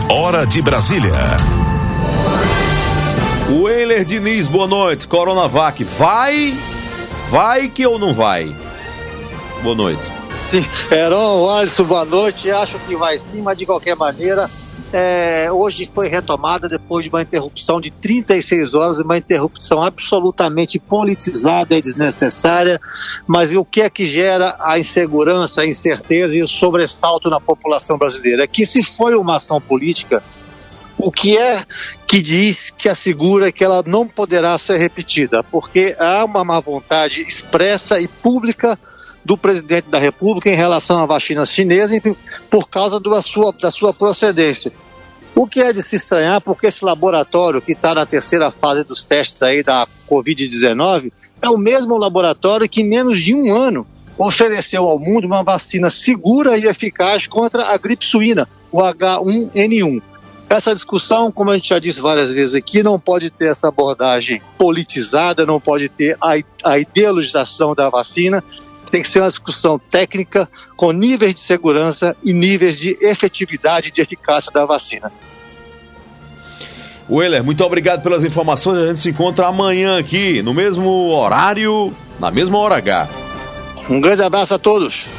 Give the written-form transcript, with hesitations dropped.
hora de Brasília. Weiler Diniz, boa noite. Coronavac, vai que ou não vai? Boa noite. Sim, Heron, Alisson, boa noite. Acho que vai sim, mas de qualquer maneira, hoje foi retomada depois de uma interrupção de 36 horas, uma interrupção absolutamente politizada e desnecessária. Mas o que é que gera a insegurança, a incerteza e o sobressalto na população brasileira? É que se foi uma ação política, o que é que diz, que assegura que ela não poderá ser repetida? Porque há uma má vontade expressa e pública do presidente da República em relação à vacina chinesa por causa da sua procedência. O que é de se estranhar, porque esse laboratório que está na terceira fase dos testes aí da Covid-19 é o mesmo laboratório que em menos de um ano ofereceu ao mundo uma vacina segura e eficaz contra a gripe suína, o H1N1. Essa discussão, como a gente já disse várias vezes aqui, não pode ter essa abordagem politizada, não pode ter a ideologização da vacina. Tem que ser uma discussão técnica com níveis de segurança e níveis de efetividade e de eficácia da vacina. Weiler, muito obrigado pelas informações. A gente se encontra amanhã aqui, no mesmo horário, na mesma hora H. Um grande abraço a todos.